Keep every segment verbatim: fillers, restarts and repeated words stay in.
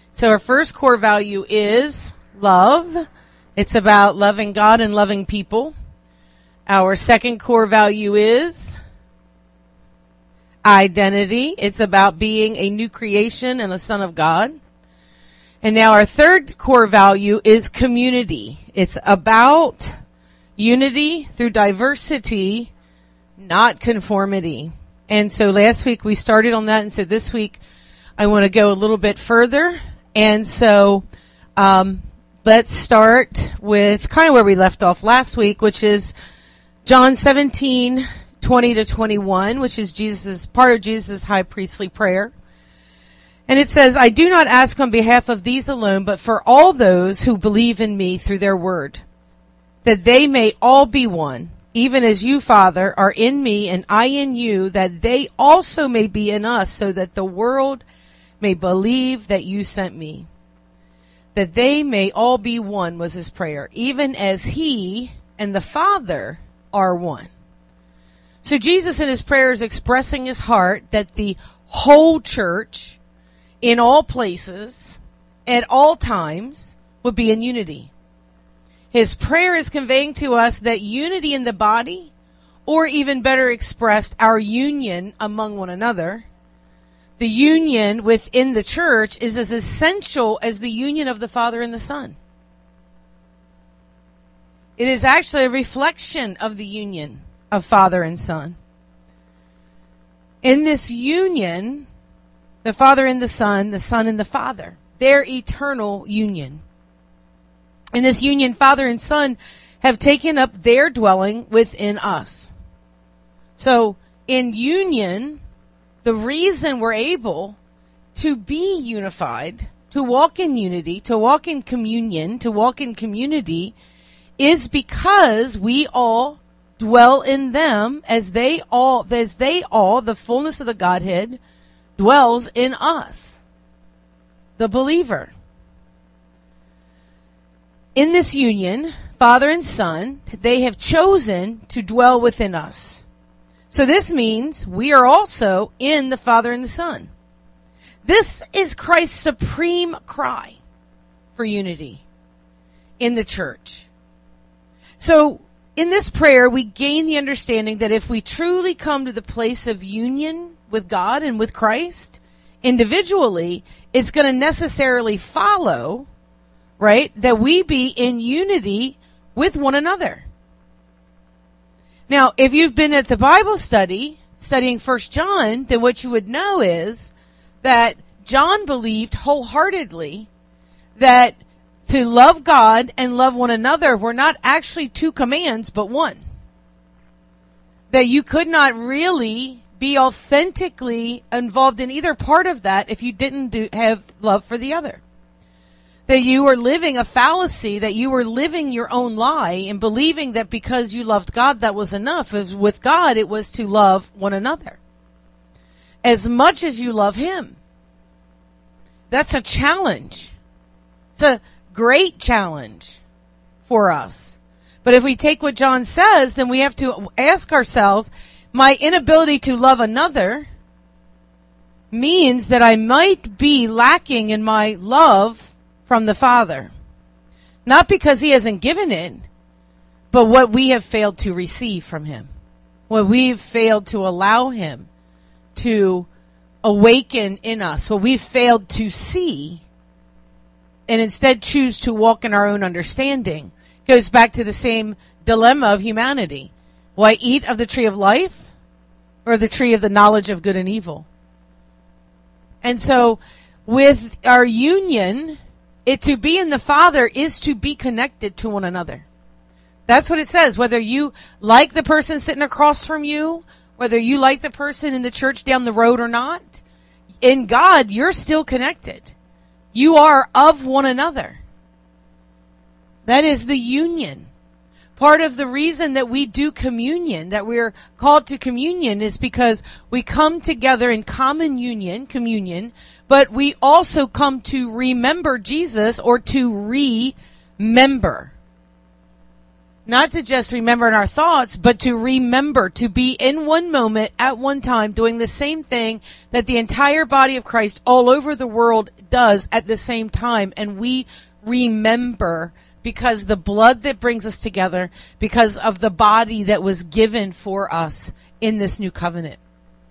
So our first core value is love. It's about loving God and loving people. Our second core value is identity. It's about being a new creation and a son of God. And now our third core value is community. It's about unity through diversity, not conformity. And so last week we started on that, and so this week I want to go a little bit further. And so um, let's start with kind of where we left off last week, which is John seventeen, twenty to twenty-one, which is Jesus's part of Jesus' high priestly prayer. And it says, I do not ask on behalf of these alone, but for all those who believe in me through their word, that they may all be one, even as you, Father, are in me and I in you, that they also may be in us, so that the world may believe that you sent me. That they may all be one was his prayer, even as he and the Father are one. So Jesus in his prayer is expressing his heart that the whole church, in all places, at all times, would be in unity. His prayer is conveying to us that unity in the body, or even better expressed, our union among one another, the union within the church is as essential as the union of the Father and the Son. It is actually a reflection of the union of Father and Son. In this union, the Father and the Son, the Son and the Father, their eternal union. In this union, Father and Son have taken up their dwelling within us. So, in union, the reason we're able to be unified, to walk in unity, to walk in communion, to walk in community, is because we all dwell in them as they all, as they all, the fullness of the Godhead, dwells in us, the believer. In this union, Father and Son, they have chosen to dwell within us. So this means we are also in the Father and the Son. This is Christ's supreme cry for unity in the church. So in this prayer, we gain the understanding that if we truly come to the place of union with God and with Christ, individually, it's going to necessarily follow, right, that we be in unity with one another. Now, if you've been at the Bible study, studying First John, then what you would know is that John believed wholeheartedly that to love God and love one another were not actually two commands, but one. That you could not really be authentically involved in either part of that if you didn't do, have love for the other. That you were living a fallacy, that you were living your own lie and believing that because you loved God, that was enough. With God, it was to love one another as much as you love him. That's a challenge. It's a great challenge for us. But if we take what John says, then we have to ask ourselves, my inability to love another means that I might be lacking in my love from the Father. Not because he hasn't given it, but what we have failed to receive from him. What we've failed to allow him to awaken in us. What we've failed to see and instead choose to walk in our own understanding. Goes back to the same dilemma of humanity. Why eat of the tree of life or the tree of the knowledge of good and evil? And so with our union, it to be in the Father is to be connected to one another. That's what it says. Whether you like the person sitting across from you, whether you like the person in the church down the road or not, in God, you're still connected. You are of one another. That is the union. Part of the reason that we do communion, that we're called to communion, is because we come together in common union, communion, but we also come to remember Jesus or to remember. Not to just remember in our thoughts, but to remember, to be in one moment at one time doing the same thing that the entire body of Christ all over the world does at the same time. And we remember because the blood that brings us together, because of the body that was given for us in this new covenant.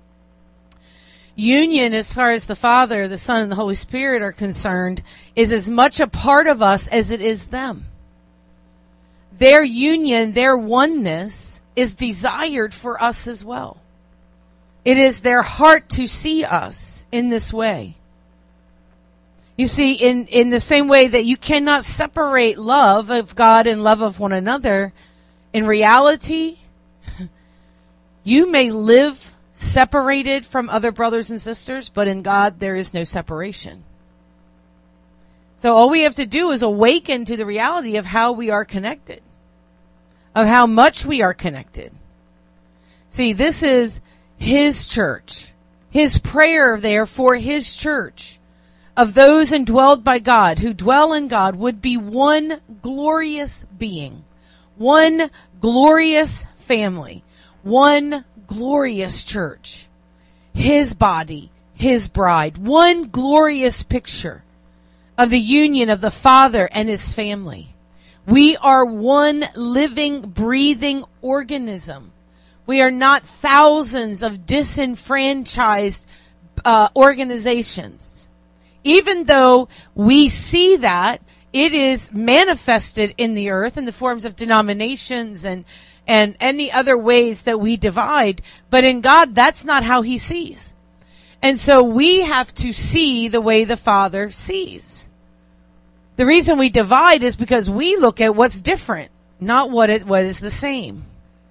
Union, as far as the Father, the Son, and the Holy Spirit are concerned, is as much a part of us as it is them. Their union, their oneness, is desired for us as well. It is their heart to see us in this way. You see, in, in the same way that you cannot separate love of God and love of one another, in reality, you may live separated from other brothers and sisters, but in God there is no separation. So all we have to do is awaken to the reality of how we are connected, of how much we are connected. See, this is His church. His prayer there for His church of those indwelled by God, who dwell in God, would be one glorious being, one glorious family, one glorious church, His body, His bride, one glorious picture of the union of the Father and His family. We are one living, breathing organism. We are not thousands of disenfranchised uh, organizations. Even though we see that, it is manifested in the earth in the forms of denominations and and any other ways that we divide. But in God, that's not how He sees. And so we have to see the way the Father sees. The reason we divide is because we look at what's different, not what it what is the same.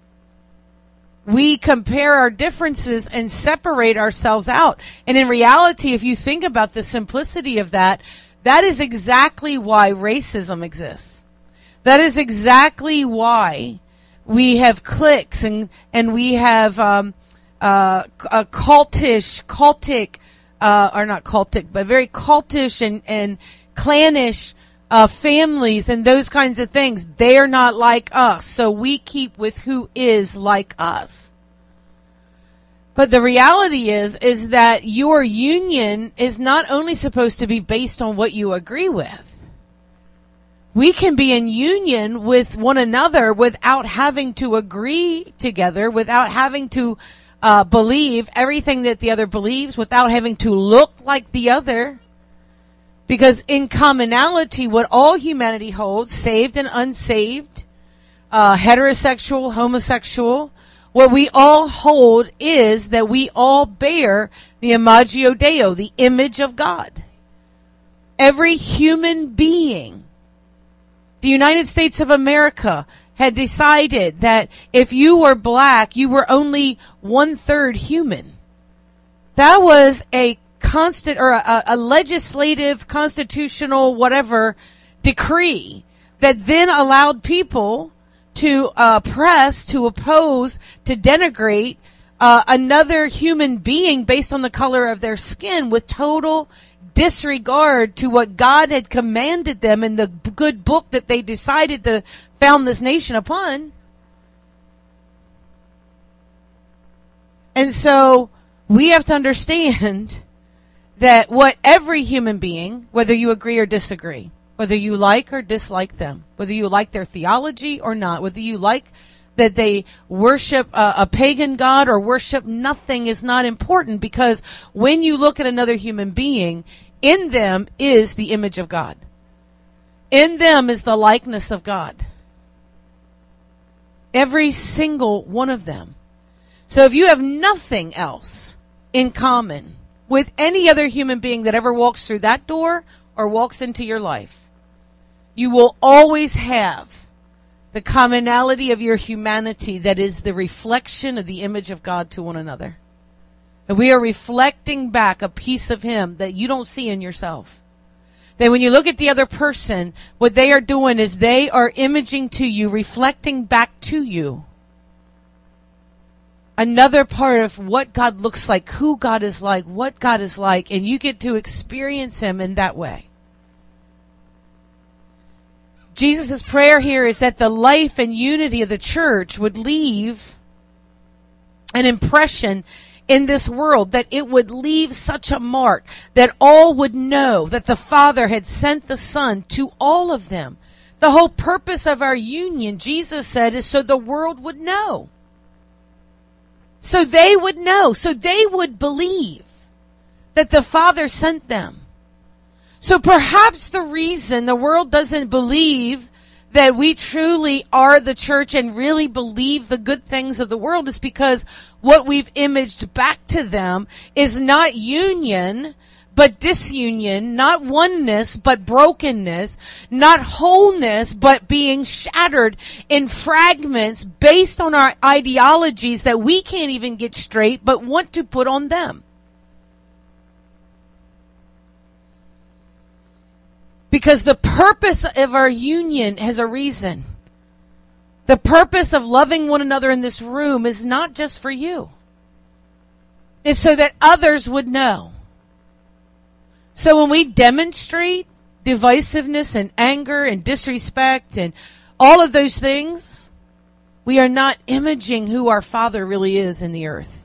We compare our differences and separate ourselves out. And in reality, if you think about the simplicity of that, that is exactly why racism exists. That is exactly why we have cliques and, and we have um, uh, a cultish, cultic, uh, or not cultic, but very cultish and, and clannish uh, families and those kinds of things. They are not like us, so we keep with who is like us. But the reality is, is that your union is not only supposed to be based on what you agree with. We can be in union with one another without having to agree together, without having to uh, believe everything that the other believes, without having to look like the other. Because in commonality, what all humanity holds, saved and unsaved, uh, heterosexual, homosexual, what we all hold is that we all bear the Imago Dei, the image of God. Every human being. The United States of America had decided that if you were black, you were only one-third human. That was a constant or a, a legislative, constitutional, whatever decree that then allowed people to uh, oppress, to oppose, to denigrate uh, another human being based on the color of their skin with total disregard to what God had commanded them in the good book that they decided to found this nation upon. And so we have to understand that what every human being, whether you agree or disagree, whether you like or dislike them, whether you like their theology or not, whether you like that they worship a, a pagan god or worship nothing is not important, because when you look at another human being, in them is the image of God. In them is the likeness of God. Every single one of them. So if you have nothing else in common with any other human being that ever walks through that door or walks into your life, you will always have the commonality of your humanity that is the reflection of the image of God to one another. And we are reflecting back a piece of Him that you don't see in yourself. That when you look at the other person, what they are doing is they are imaging to you, reflecting back to you another part of what God looks like, who God is like, what God is like, and you get to experience Him in that way. Jesus' prayer here is that the life and unity of the church would leave an impression in this world, that it would leave such a mark that all would know that the Father had sent the Son to all of them. The whole purpose of our union, Jesus said, is so the world would know. So they would know. So they would believe that the Father sent them. So perhaps the reason the world doesn't believe that we truly are the church and really believe the good things of the world is because what we've imaged back to them is not union, but disunion, not oneness, but brokenness, not wholeness, but being shattered in fragments based on our ideologies that we can't even get straight, but want to put on them. Because the purpose of our union has a reason. The purpose of loving one another in this room is not just for you. It's so that others would know. So when we demonstrate divisiveness and anger and disrespect and all of those things, we are not imaging who our Father really is in the earth.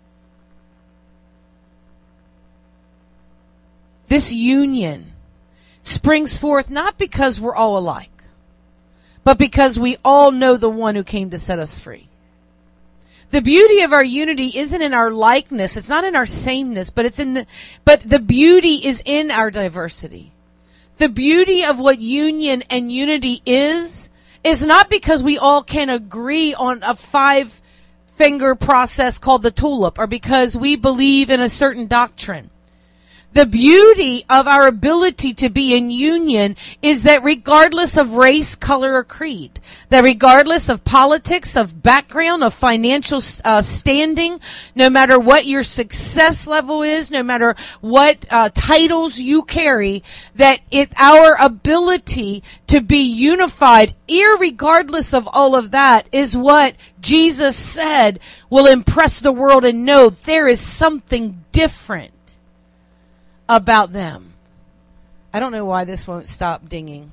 This union springs forth not because we're all alike, but because we all know the one who came to set us free. The beauty of our unity isn't in our likeness, it's not in our sameness, but it's in the but the beauty is in our diversity. The beauty of what union and unity is is not because we all can agree on a five finger process called the tulip, or because we believe in a certain doctrine. The beauty of our ability to be in union is that regardless of race, color, or creed, that regardless of politics, of background, of financial uh, standing, no matter what your success level is, no matter what uh, titles you carry, that it our ability to be unified, irregardless of all of that, is what Jesus said will impress the world and know there is something different about them. I don't know why this won't stop dinging.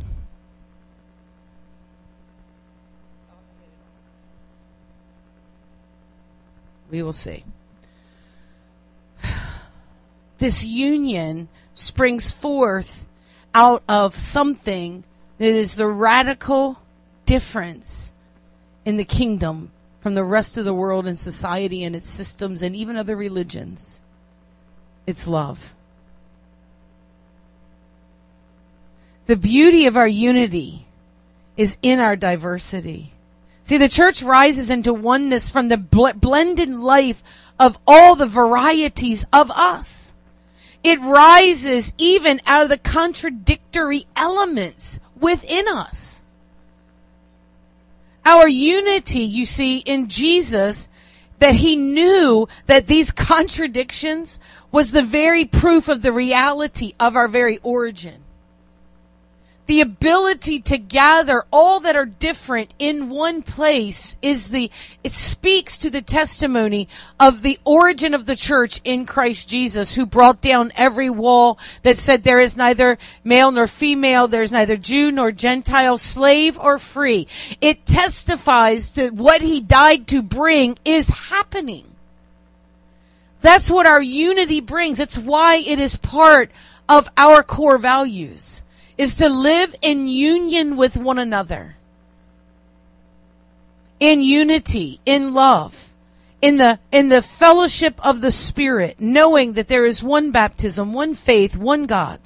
We will see. This union springs forth out of something that is the radical difference in the kingdom from the rest of the world and society and its systems and even other religions. It's love. The beauty of our unity is in our diversity. See, the church rises into oneness from the bl- blended life of all the varieties of us. It rises even out of the contradictory elements within us. Our unity, you see, in Jesus, that he knew that these contradictions was the very proof of the reality of our very origin. The ability to gather all that are different in one place is the, it speaks to the testimony of the origin of the church in Christ Jesus, who brought down every wall that said there is neither male nor female, there is neither Jew nor Gentile, slave or free. It testifies to what he died to bring is happening. That's what our unity brings. It's why it is part of our core values, is to live in union with one another. In unity, in love, in the, in the fellowship of the Spirit, knowing that there is one baptism, one faith, one God.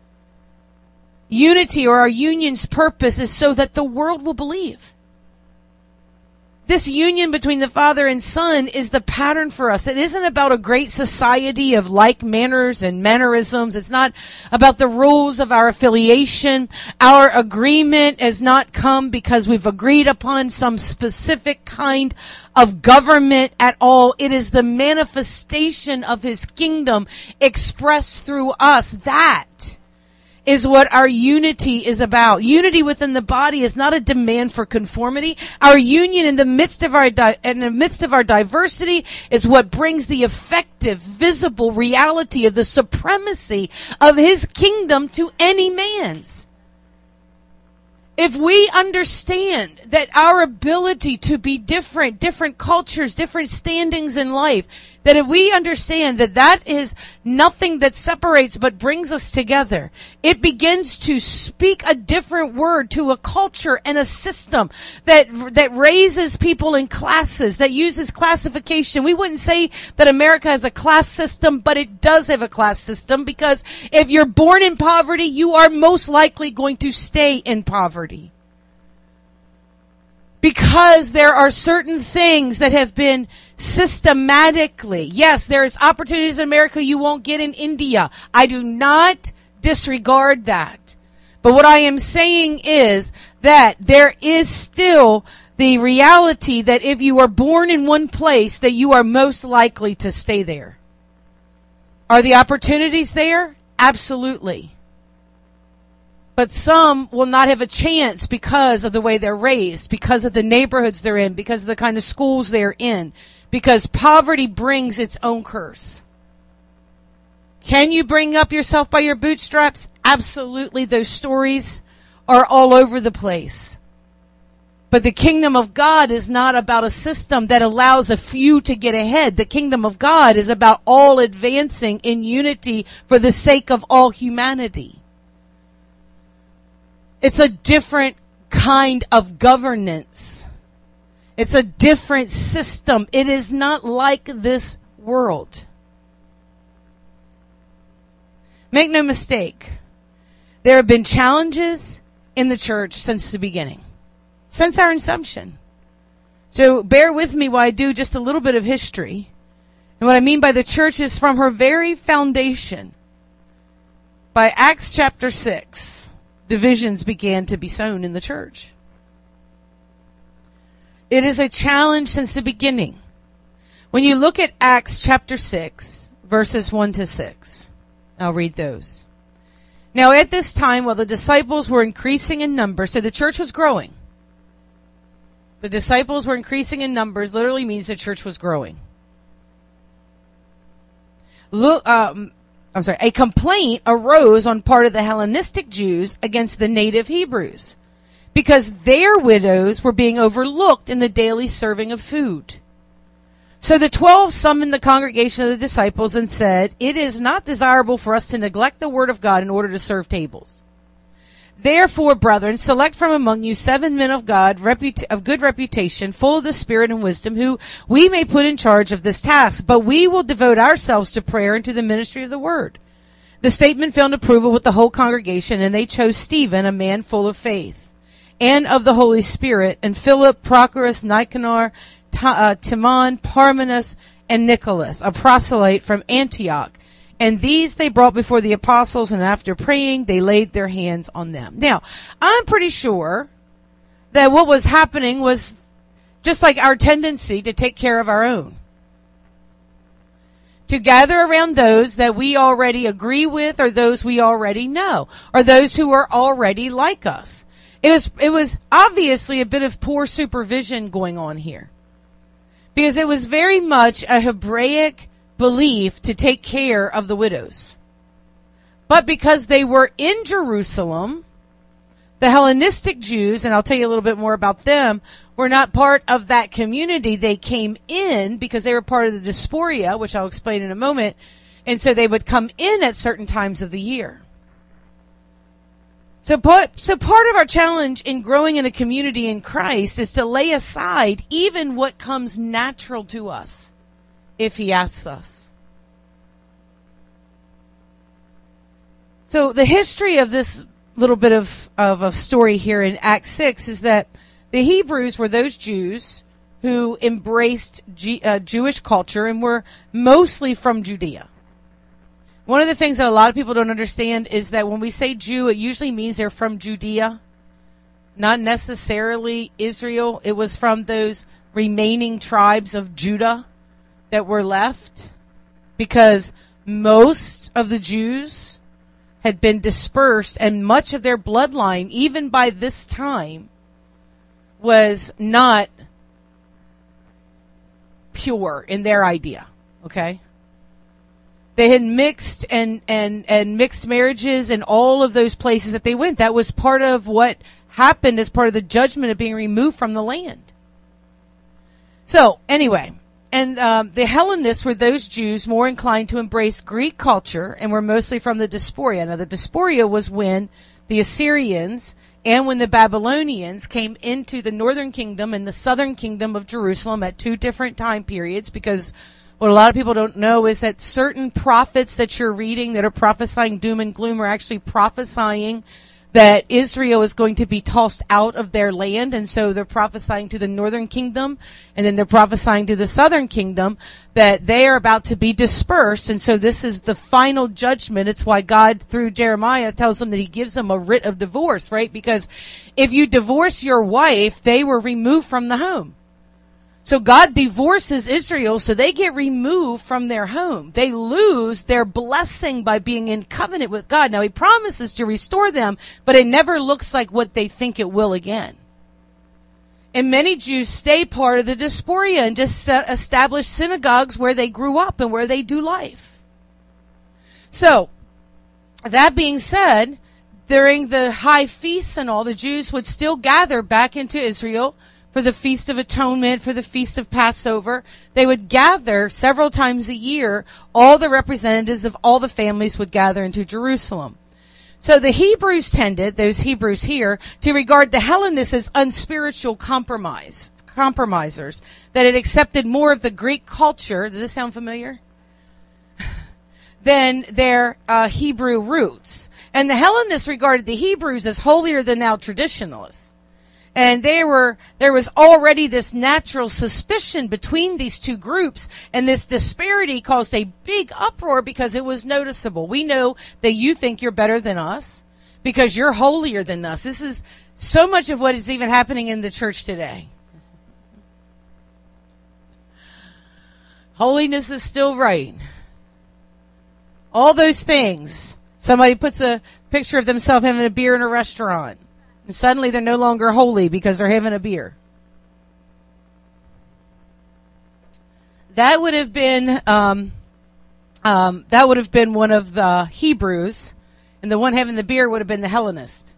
Unity, or our union's purpose, is so that the world will believe. This union between the Father and Son is the pattern for us. It isn't about a great society of like manners and mannerisms. It's not about the rules of our affiliation. Our agreement has not come because we've agreed upon some specific kind of government at all. It is the manifestation of his kingdom expressed through us. That is what our unity is about. Unity within the body is not a demand for conformity. Our union in the midst of our di- in the midst of our diversity is what brings the effective, visible reality of the supremacy of his kingdom to any man's. If we understand that our ability to be different, different cultures, different standings in life, that if we understand that that is nothing that separates but brings us together, it begins to speak a different word to a culture and a system that that raises people in classes, that uses classification. We wouldn't say that America has a class system, but it does have a class system, because if you're born in poverty, you are most likely going to stay in poverty. Because there are certain things that have been systematically, yes, there's opportunities in America you won't get in India. I do not disregard that. But what I am saying is that there is still the reality that if you are born in one place, that you are most likely to stay there. Are the opportunities there? Absolutely. But some will not have a chance because of the way they're raised, because of the neighborhoods they're in, because of the kind of schools they're in, because poverty brings its own curse. Can you bring up yourself by your bootstraps? Absolutely. Those stories are all over the place. But the kingdom of God is not about a system that allows a few to get ahead. The kingdom of God is about all advancing in unity for the sake of all humanity. It's a different kind of governance. It's a different system. It is not like this world. Make no mistake. There have been challenges in the church since the beginning. Since our inception. So bear with me while I do just a little bit of history. And what I mean by the church is from her very foundation. By Acts chapter six. Divisions began to be sown in the church. It is a challenge since the beginning. When you look at Acts chapter six, verses one to six, I'll read those. Now at this time, while the disciples were increasing in number, so the church was growing. The disciples were increasing in numbers, literally means the church was growing. Look, um, I'm sorry, a complaint arose on part of the Hellenistic Jews against the native Hebrews because their widows were being overlooked in the daily serving of food. So the twelve summoned the congregation of the disciples and said, "It is not desirable for us to neglect the word of God in order to serve tables. Therefore, brethren, select from among you seven men of God, reput- of good reputation, full of the Spirit and wisdom, who we may put in charge of this task. But we will devote ourselves to prayer and to the ministry of the word." The statement found approval with the whole congregation, and they chose Stephen, a man full of faith and of the Holy Spirit, and Philip, Prochorus, Nicanor, Ta- uh, Timon, Parmenas, and Nicholas, a proselyte from Antioch. And these they brought before the apostles, and after praying, they laid their hands on them. Now, I'm pretty sure that what was happening was just like our tendency to take care of our own. To gather around those that we already agree with, or those we already know, or those who are already like us. It was, it was obviously a bit of poor supervision going on here. Because it was very much a Hebraic belief to take care of the widows. But because they were in Jerusalem, the Hellenistic Jews, and I'll tell you a little bit more about them, were not part of that community. They came in because they were part of the diaspora, which I'll explain in a moment, and so they would come in at certain times of the year. So, so part of our challenge in growing in a community in Christ is to lay aside even what comes natural to us. If he asks us. So the history of this little bit of, of a story here in Acts six is that the Hebrews were those Jews who embraced G, uh, Jewish culture and were mostly from Judea. One of the things that a lot of people don't understand is that when we say Jew, it usually means they're from Judea, not necessarily Israel. It was from those remaining tribes of Judah that were left, because most of the Jews had been dispersed, and much of their bloodline, even by this time, was not pure in their idea. Okay? They had mixed and, and, and mixed marriages in all of those places that they went. That was part of what happened as part of the judgment of being removed from the land. So, anyway, and um, the Hellenists were those Jews more inclined to embrace Greek culture and were mostly from the Diaspora. Now, the Diaspora was when the Assyrians and when the Babylonians came into the northern kingdom and the southern kingdom of Jerusalem at two different time periods, because what a lot of people don't know is that certain prophets that you're reading that are prophesying doom and gloom are actually prophesying that Israel is going to be tossed out of their land, and so they're prophesying to the northern kingdom, and then they're prophesying to the southern kingdom that they are about to be dispersed, and so this is the final judgment. It's why God, through Jeremiah, tells them that he gives them a writ of divorce, right? Because if you divorce your wife, they were removed from the home. So God divorces Israel, so they get removed from their home. They lose their blessing by being in covenant with God. Now, he promises to restore them, but it never looks like what they think it will again. And many Jews stay part of the diaspora and just set, establish synagogues where they grew up and where they do life. So, that being said, during the high feasts and all, the Jews would still gather back into Israel for the Feast of Atonement, for the Feast of Passover. They would gather several times a year. All the representatives of all the families would gather into Jerusalem. So the Hebrews tended, those Hebrews here, to regard the Hellenists as unspiritual compromise, compromisers, that had accepted more of the Greek culture. Does this sound familiar? Than their uh, Hebrew roots. And the Hellenists regarded the Hebrews as holier than thou traditionalists. And they were, there was already this natural suspicion between these two groups, and this disparity caused a big uproar because it was noticeable. We know that you think you're better than us because you're holier than us. This is so much of what is even happening in the church today. Holiness is still right. All those things. Somebody puts a picture of themselves having a beer in a restaurant. And suddenly they're no longer holy because they're having a beer. That would have been um, um, that would have been one of the Hebrews, and the one having the beer would have been the Hellenist.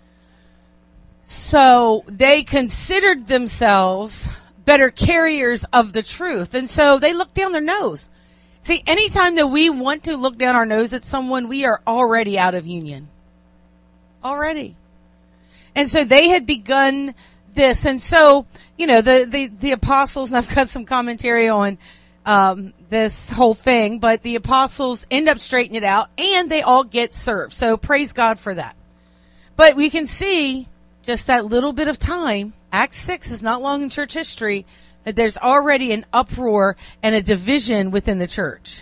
So they considered themselves better carriers of the truth, and so they looked down their nose. See, anytime that we want to look down our nose at someone, we are already out of union. Already. And so they had begun this. And so, you know, the, the, the apostles, and I've got some commentary on um, this whole thing, but the apostles end up straightening it out, and they all get served. So praise God for that. But we can see just that little bit of time, Acts six is not long in church history, that there's already an uproar and a division within the church.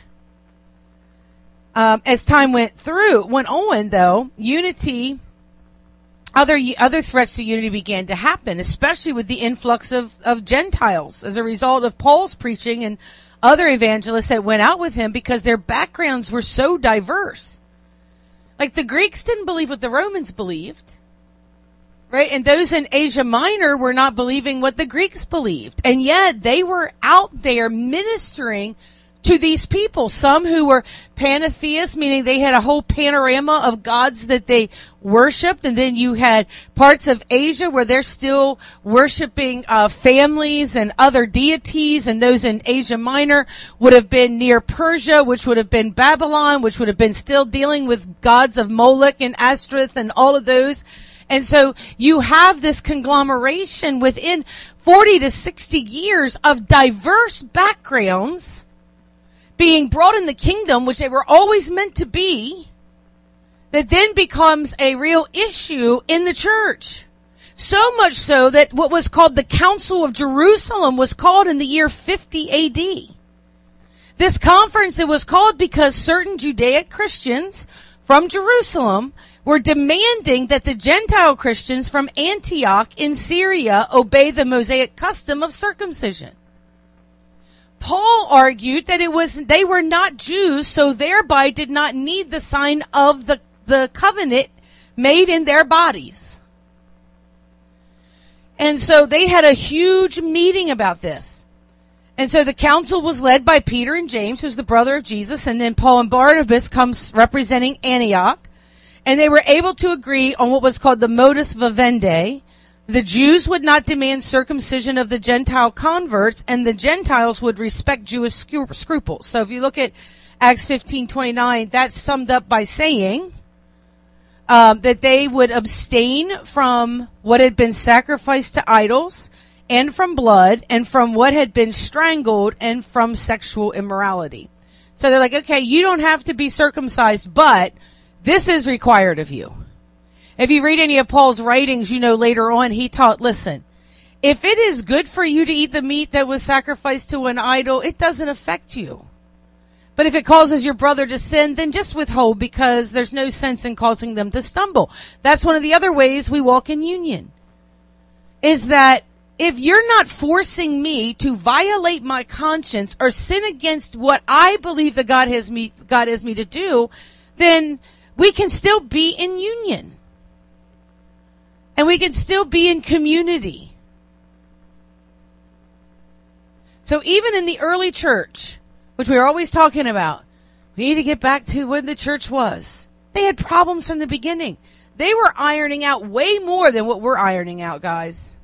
Um, as time went through, went on, though, unity... Other other threats to unity began to happen, especially with the influx of, of Gentiles as a result of Paul's preaching and other evangelists that went out with him because their backgrounds were so diverse. Like the Greeks didn't believe what the Romans believed, right? And those in Asia Minor were not believing what the Greeks believed. And yet they were out there ministering to these people, some who were pantheists, meaning they had a whole panorama of gods that they worshipped, and then you had parts of Asia where they're still worshiping uh, families and other deities, and those in Asia Minor would have been near Persia, which would have been Babylon, which would have been still dealing with gods of Moloch and Ashtoreth and all of those. And so you have this conglomeration within forty to sixty years of diverse backgrounds being brought in the kingdom, which they were always meant to be, that then becomes a real issue in the church. So much so that what was called the Council of Jerusalem was called in the year fifty A D. This conference, it was called because certain Judaic Christians from Jerusalem were demanding that the Gentile Christians from Antioch in Syria obey the Mosaic custom of circumcision. Paul argued that it was they were not Jews, so thereby did not need the sign of the, the covenant made in their bodies. And so they had a huge meeting about this. And so the council was led by Peter and James, who's the brother of Jesus, and then Paul and Barnabas comes representing Antioch. And they were able to agree on what was called the modus vivendi. The Jews would not demand circumcision of the Gentile converts, and the Gentiles would respect Jewish scruples. So if you look at Acts fifteen twenty-nine, that's summed up by saying um, that they would abstain from what had been sacrificed to idols, and from blood, and from what had been strangled, and from sexual immorality. So they're like, okay, you don't have to be circumcised, but this is required of you. If you read any of Paul's writings, you know later on he taught, listen, if it is good for you to eat the meat that was sacrificed to an idol, it doesn't affect you. But if it causes your brother to sin, then just withhold, because there's no sense in causing them to stumble. That's one of the other ways we walk in union, is that if you're not forcing me to violate my conscience or sin against what I believe that God has me, God has me to do, then we can still be in union. And we can still be in community. So even in the early church, which we were always talking about, we need to get back to when the church was. They had problems from the beginning. They were ironing out way more than what we're ironing out, guys.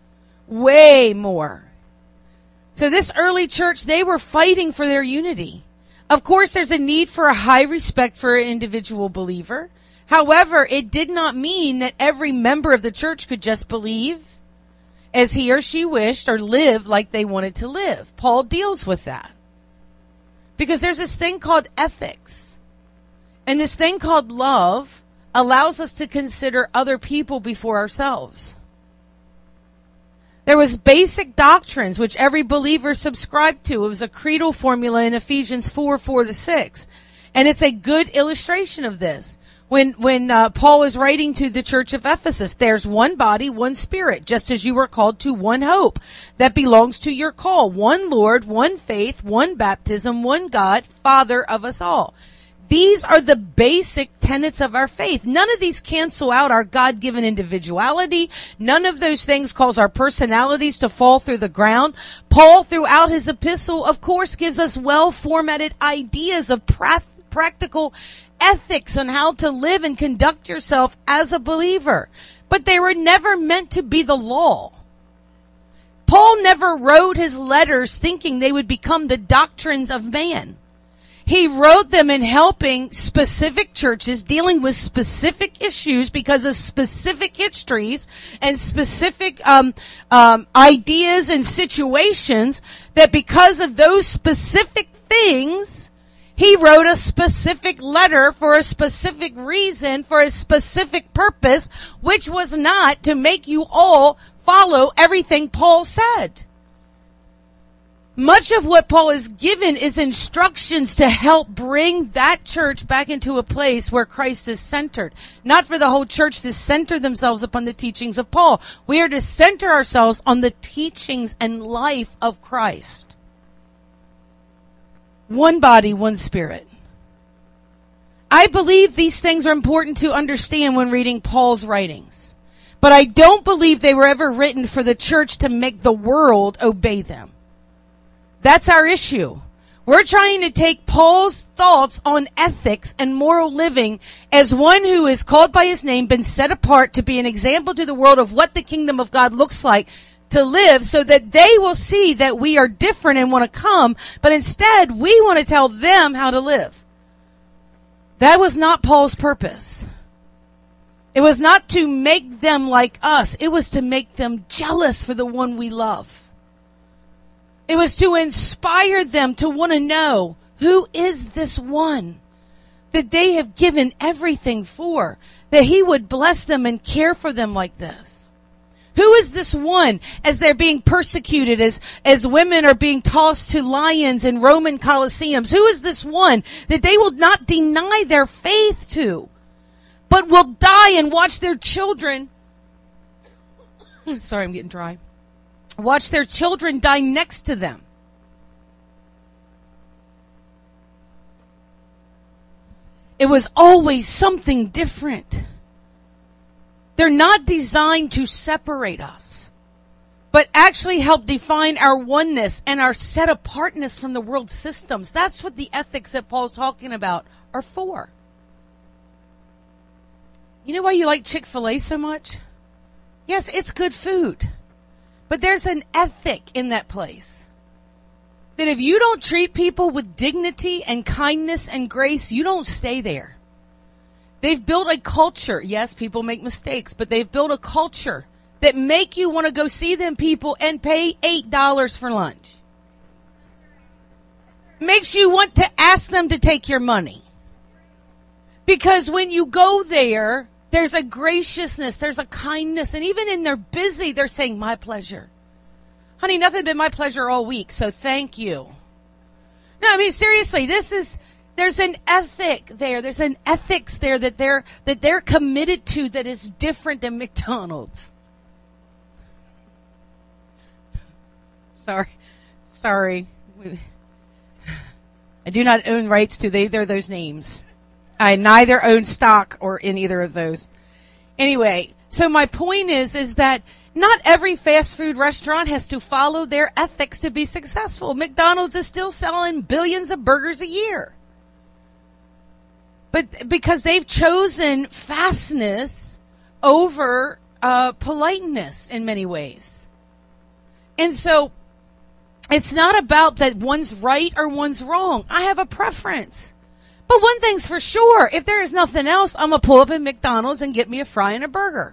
Way more. So this early church, they were fighting for their unity. Of course, there's a need for a high respect for an individual believer. However, it did not mean that every member of the church could just believe as he or she wished or live like they wanted to live. Paul deals with that. Because there's this thing called ethics. And this thing called love allows us to consider other people before ourselves. There was basic doctrines which every believer subscribed to. It was a creedal formula in Ephesians four, four to six. And it's a good illustration of this. When when uh, Paul is writing to the church of Ephesus, there's one body, one spirit, just as you were called to one hope that belongs to your call. One Lord, one faith, one baptism, one God, Father of us all. These are the basic tenets of our faith. None of these cancel out our God-given individuality. None of those things cause our personalities to fall through the ground. Paul, throughout his epistle, of course, gives us well-formatted ideas of pra- practical ethics on how to live and conduct yourself as a believer. But they were never meant to be the law. Paul never wrote his letters thinking they would become the doctrines of man. He wrote them in helping specific churches dealing with specific issues because of specific histories and specific um, um, ideas and situations, that because of those specific things, he wrote a specific letter for a specific reason, for a specific purpose, which was not to make you all follow everything Paul said. Much of what Paul is given is instructions to help bring that church back into a place where Christ is centered. Not for the whole church to center themselves upon the teachings of Paul. We are to center ourselves on the teachings and life of Christ. One body, one spirit. I believe these things are important to understand when reading Paul's writings. But I don't believe they were ever written for the church to make the world obey them. That's our issue. We're trying to take Paul's thoughts on ethics and moral living as one who is called by his name, been set apart to be an example to the world of what the kingdom of God looks like, to live, so that they will see that we are different and want to come, but instead we want to tell them how to live. That was not Paul's purpose. It was not to make them like us. It was to make them jealous for the one we love. It was to inspire them to want to know, who is this one that they have given everything for, that he would bless them and care for them like this? Who is this one as they're being persecuted, as, as women are being tossed to lions in Roman Colosseums? Who is this one that they will not deny their faith to, but will die and watch their children, sorry, I'm getting dry, watch their children die next to them? It was always something different. They're not designed to separate us, but actually help define our oneness and our set apartness from the world systems. That's what the ethics that Paul's talking about are for. You know why you like Chick-fil-A so much? Yes, it's good food. But there's an ethic in that place. That if you don't treat people with dignity and kindness and grace, you don't stay there. They've built a culture. Yes, people make mistakes, but they've built a culture that make you want to go see them people and pay eight dollars for lunch. Makes you want to ask them to take your money. Because when you go there, there's a graciousness, there's a kindness, and even in they're busy, they're saying, my pleasure. Honey, nothing but my pleasure all week, so thank you. No, I mean, seriously, this is, there's an ethic there. There's an ethics there that they're, that they're committed to that is different than McDonald's. Sorry. Sorry. I do not own rights to either of those names. I neither own stock or in either of those. Anyway, so my point is, is that not every fast food restaurant has to follow their ethics to be successful. McDonald's is still selling billions of burgers a year. But because they've chosen fastness over uh, politeness in many ways. And so it's not about that one's right or one's wrong. I have a preference. But one thing's for sure, if there is nothing else, I'm going to pull up at McDonald's and get me a fry and a burger.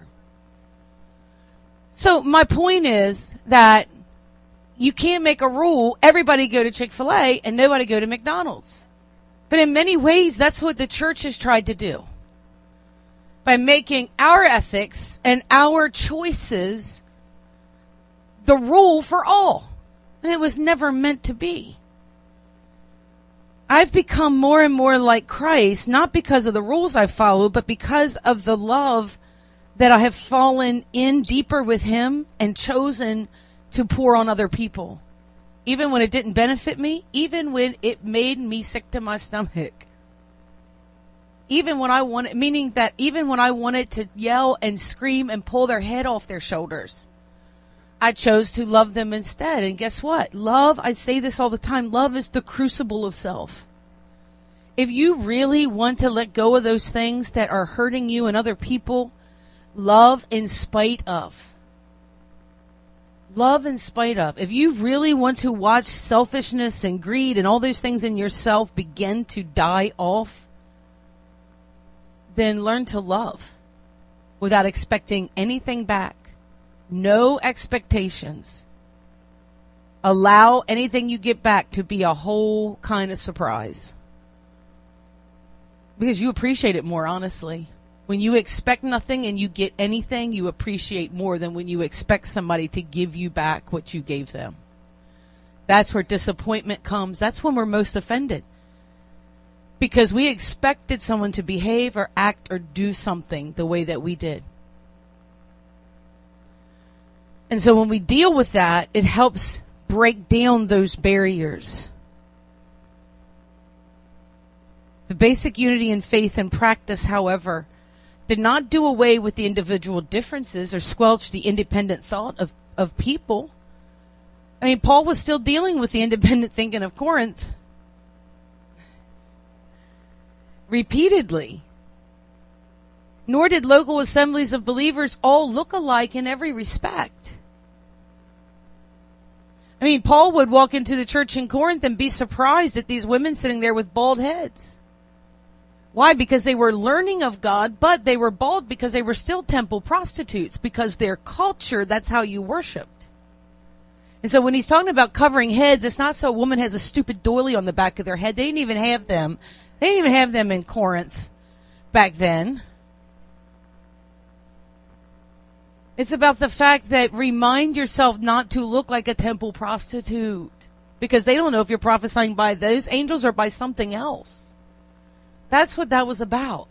So my point is that you can't make a rule, everybody go to Chick-fil-A and nobody go to McDonald's. But in many ways, that's what the church has tried to do. By making our ethics and our choices the rule for all. And it was never meant to be. I've become more and more like Christ, not because of the rules I follow, but because of the love that I have fallen in deeper with him and chosen to pour on other people. Even when it didn't benefit me, even when it made me sick to my stomach. Even when I wanted, meaning that even when I wanted to yell and scream and pull their head off their shoulders, I chose to love them instead. And guess what? Love, I say this all the time, love is the crucible of self. If you really want to let go of those things that are hurting you and other people, love in spite of. Love in spite of. If you really want to watch selfishness and greed and all those things in yourself begin to die off, then learn to love without expecting anything back. No expectations. Allow anything you get back to be a whole kind of surprise. Because you appreciate it more, honestly. When you expect nothing and you get anything, you appreciate more than when you expect somebody to give you back what you gave them. That's where disappointment comes. That's when we're most offended. Because we expected someone to behave or act or do something the way that we did. And so when we deal with that, it helps break down those barriers. The basic unity in faith and practice, however, did not do away with the individual differences or squelch the independent thought of, of people. I mean, Paul was still dealing with the independent thinking of Corinth. Repeatedly. Nor did local assemblies of believers all look alike in every respect. I mean, Paul would walk into the church in Corinth and be surprised at these women sitting there with bald heads. Why? Because they were learning of God, but they were bald because they were still temple prostitutes, because their culture, that's how you worshiped. And so when he's talking about covering heads, it's not so a woman has a stupid doily on the back of their head. They didn't even have them. They didn't even have them in Corinth back then. It's about the fact that remind yourself not to look like a temple prostitute, because they don't know if you're prophesying by those angels or by something else. That's what that was about.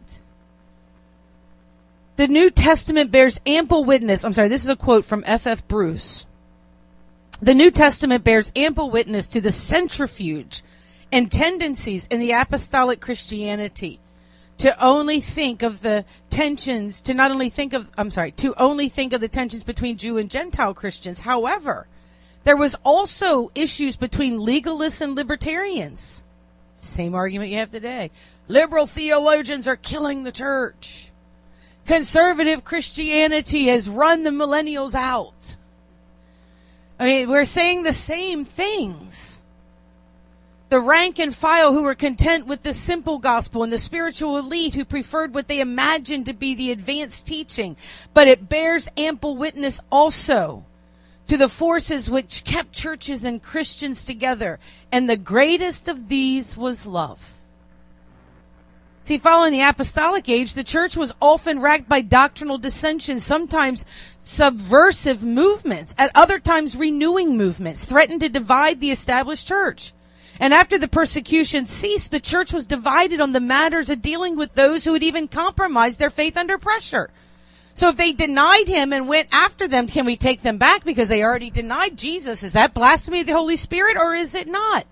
The New Testament bears ample witness. I'm sorry, this is a quote from F F Bruce. The New Testament bears ample witness to the centrifuge and tendencies in the apostolic Christianity to only think of the tensions, to not only think of, I'm sorry, to only think of the tensions between Jew and Gentile Christians. However, there was also issues between legalists and libertarians. Same argument you have today. Liberal theologians are killing the church. Conservative Christianity has run the millennials out. I mean, we're saying the same things. The rank and file who were content with the simple gospel, and the spiritual elite who preferred what they imagined to be the advanced teaching. But it bears ample witness also to the forces which kept churches and Christians together. And the greatest of these was love. See, following the apostolic age, the church was often racked by doctrinal dissensions, sometimes subversive movements, at other times renewing movements, threatened to divide the established church. And after the persecution ceased, the church was divided on the matters of dealing with those who had even compromised their faith under pressure. So if they denied him and went after them, can we take them back because they already denied Jesus? Is that blasphemy of the Holy Spirit, or is it not?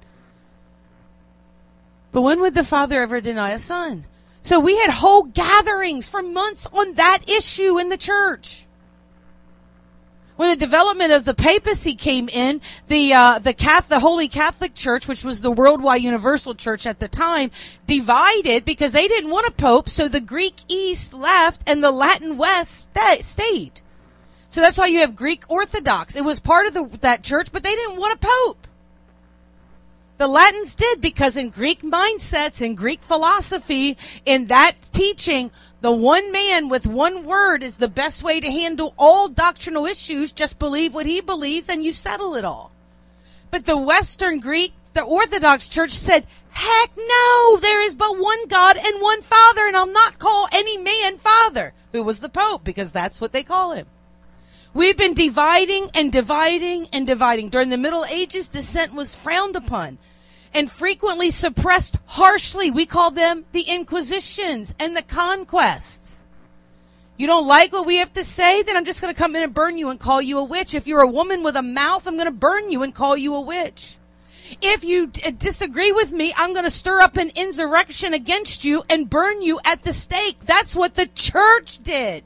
But when would the Father ever deny a Son? So we had whole gatherings for months on that issue in the church. When the development of the papacy came in, the uh, the Catholic, the Holy Catholic Church, which was the worldwide universal church at the time, divided because they didn't want a pope. So the Greek East left and the Latin West stayed. So that's why you have Greek Orthodox. It was part of the, that church, but they didn't want a pope. The Latins did, because in Greek mindsets, in Greek philosophy, in that teaching, the one man with one word is the best way to handle all doctrinal issues. Just believe what he believes and you settle it all. But the Western Greek, the Orthodox Church said, heck no, there is but one God and one Father, and I'll not call any man Father, who was the Pope, because that's what they call him. We've been dividing and dividing and dividing. During the Middle Ages, dissent was frowned upon and frequently suppressed harshly. We call them the Inquisitions and the conquests. You don't like what we have to say? Then I'm just going to come in and burn you and call you a witch. If you're a woman with a mouth, I'm going to burn you and call you a witch. If you d- disagree with me, I'm going to stir up an insurrection against you and burn you at the stake. That's what the church did.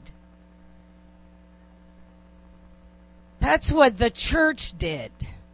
That's what the church did.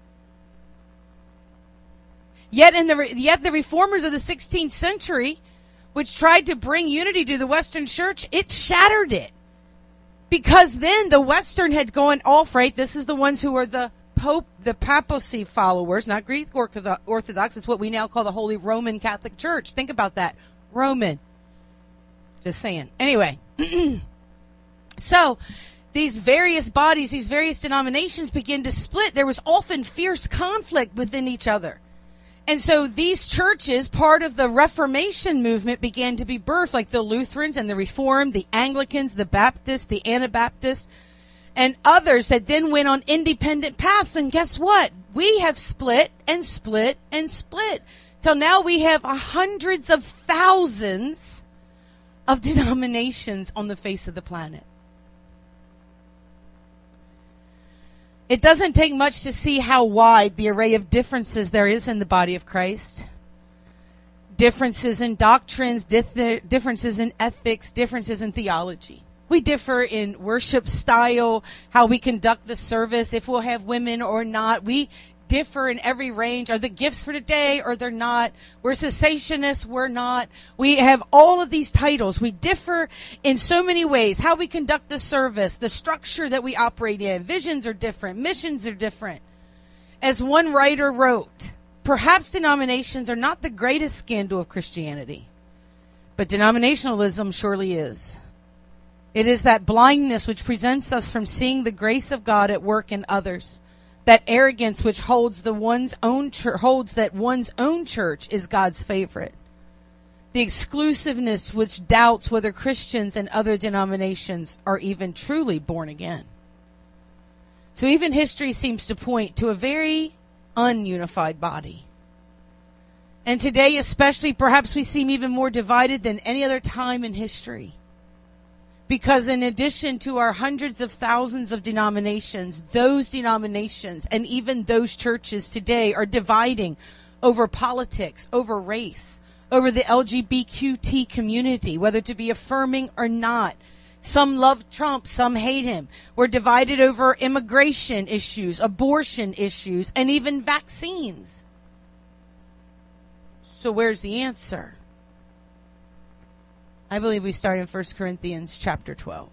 Yet in the yet the reformers of the sixteenth century, which tried to bring unity to the Western church, it shattered it. Because then the Western had gone off, right? This is the ones who are the Pope, the papacy followers, not Greek Orthodox. It's what we now call the Holy Roman Catholic Church. Think about that. Roman. Just saying. Anyway. So, these various bodies, these various denominations begin to split. There was often fierce conflict within each other. And so these churches, part of the Reformation movement, began to be birthed, like the Lutherans and the Reformed, the Anglicans, the Baptists, the Anabaptists, and others that then went on independent paths. And guess what? We have split and split and split. Till now we have hundreds of thousands of denominations on the face of the planet. It doesn't take much to see how wide the array of differences there is in the body of Christ. Differences in doctrines, dif- differences in ethics, differences in theology. We differ in worship style, how we conduct the service, if we'll have women or not. We differ in every range. Are the gifts for today or they're not? We're cessationists, we're not. We have all of these titles. We differ in so many ways. How we conduct the service, the structure that we operate in. Visions are different. Missions are different. As one writer wrote, perhaps denominations are not the greatest scandal of Christianity, but denominationalism surely is. It is that blindness which prevents us from seeing the grace of God at work in others. That arrogance which holds the one's own church, holds that one's own church is God's favorite. The exclusiveness which doubts whether Christians and other denominations are even truly born again. So even history seems to point to a very ununified body. And today especially, perhaps we seem even more divided than any other time in history. Because in addition to our hundreds of thousands of denominations, those denominations and even those churches today are dividing over politics, over race, over the L G B T Q community, whether to be affirming or not. Some love Trump, some hate him. We're divided over immigration issues, abortion issues, and even vaccines. So where's the answer? I believe we start in First Corinthians chapter twelve.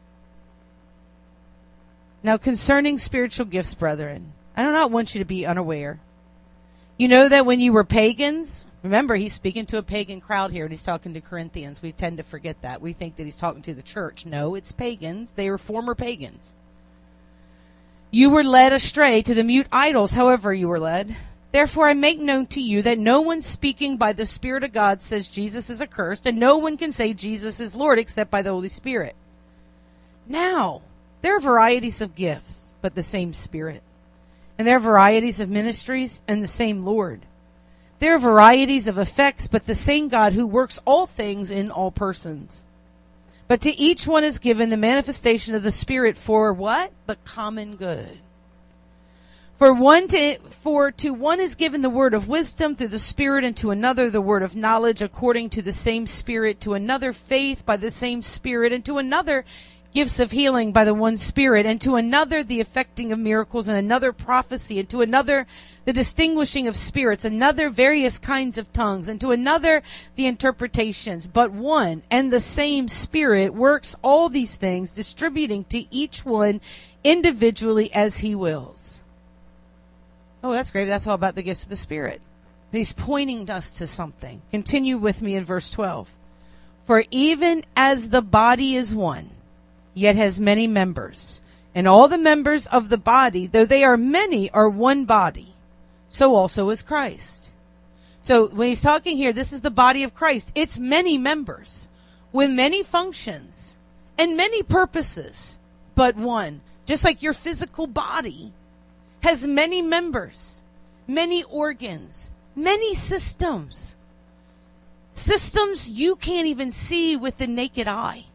Now, concerning spiritual gifts, brethren, I do not want you to be unaware. You know that when you were pagans, remember he's speaking to a pagan crowd here and he's talking to Corinthians. We tend to forget that. We think that he's talking to the church. No, it's pagans. They were former pagans. You were led astray to the mute idols, however you were led. Therefore I make known to you that no one speaking by the Spirit of God says Jesus is accursed, and no one can say Jesus is Lord except by the Holy Spirit. Now, there are varieties of gifts, but the same Spirit. And there are varieties of ministries, and the same Lord. There are varieties of effects, but the same God who works all things in all persons. But to each one is given the manifestation of the Spirit for what? The common good. For one to, for to one is given the word of wisdom through the Spirit, and to another the word of knowledge according to the same Spirit, to another faith by the same Spirit, and to another gifts of healing by the one Spirit, and to another the effecting of miracles, and another prophecy, and to another the distinguishing of spirits, another various kinds of tongues, and to another the interpretations. But one and the same Spirit works all these things, distributing to each one individually as he wills. Oh, that's great. That's all about the gifts of the Spirit. But he's pointing us to something. Continue with me in verse twelve. For even as the body is one, yet has many members, and all the members of the body, though they are many, are one body, so also is Christ. So when he's talking here, this is the body of Christ. It's many members with many functions and many purposes, but one. Just like your physical body has many members, many organs, many systems. Systems you can't even see with the naked eye.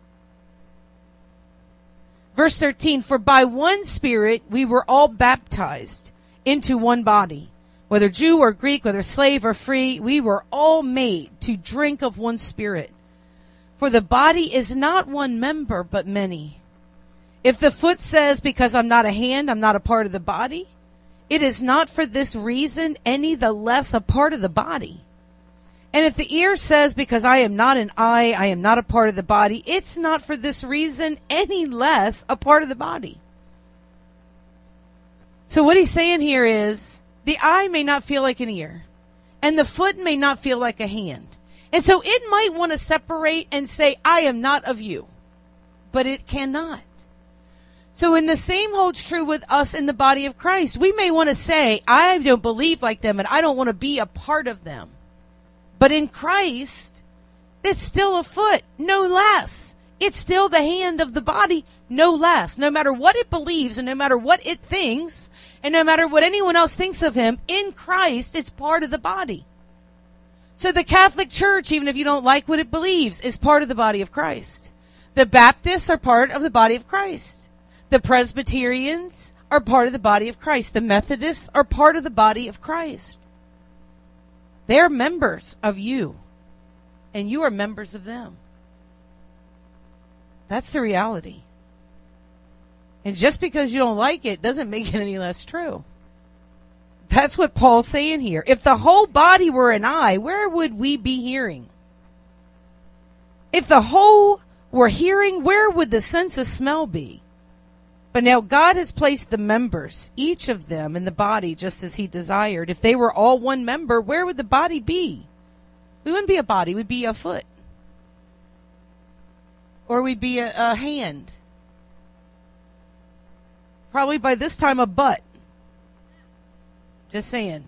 Verse thirteen, for by one Spirit we were all baptized into one body. Whether Jew or Greek, whether slave or free, we were all made to drink of one Spirit. For the body is not one member, but many. If the foot says, because I'm not a hand, I'm not a part of the body, it is not for this reason any the less a part of the body. And if the ear says, because I am not an eye, I am not a part of the body, it's not for this reason any less a part of the body. So what he's saying here is, the eye may not feel like an ear, and the foot may not feel like a hand. And so it might want to separate and say, I am not of you, but it cannot. So in the same holds true with us in the body of Christ. We may want to say, I don't believe like them, and I don't want to be a part of them. But in Christ, it's still a foot, no less. It's still the hand of the body, no less. No matter what it believes and no matter what it thinks and no matter what anyone else thinks of him, in Christ, it's part of the body. So the Catholic Church, even if you don't like what it believes, is part of the body of Christ. The Baptists are part of the body of Christ. The Presbyterians are part of the body of Christ. The Methodists are part of the body of Christ. They're members of you, and you are members of them. That's the reality. And just because you don't like it doesn't make it any less true. That's what Paul's saying here. If the whole body were an eye, where would we be hearing? If the whole were hearing, where would the sense of smell be? But now God has placed the members, each of them, in the body just as he desired. If they were all one member, where would the body be? We wouldn't be a body, we'd be a foot. Or we'd be a, a hand. Probably by this time a butt. Just saying.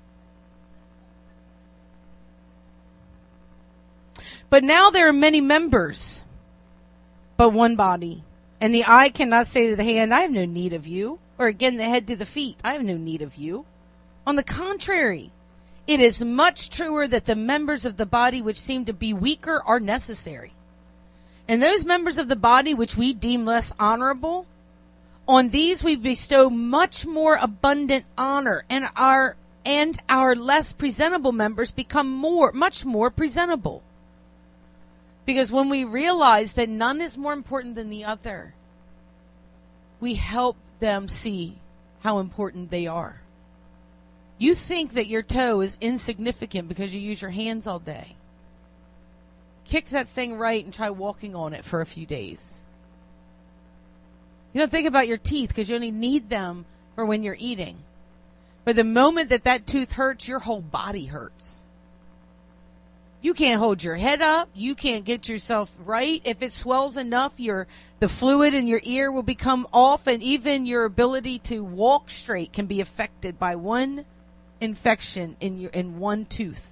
But now there are many members, but one body. And the eye cannot say to the hand, I have no need of you. Or again, the head to the feet, I have no need of you. On the contrary, it is much truer that the members of the body which seem to be weaker are necessary. And those members of the body which we deem less honorable, on these we bestow much more abundant honor, and our and our less presentable members become more, much more presentable. Because when we realize that none is more important than the other, we help them see how important they are. You think that your toe is insignificant because you use your hands all day. Kick that thing right and try walking on it for a few days. You don't think about your teeth because you only need them for when you're eating. But the moment that that tooth hurts, your whole body hurts. You can't hold your head up. You can't get yourself right. If it swells enough, your the fluid in your ear will become off, and even your ability to walk straight can be affected by one infection in your in one tooth.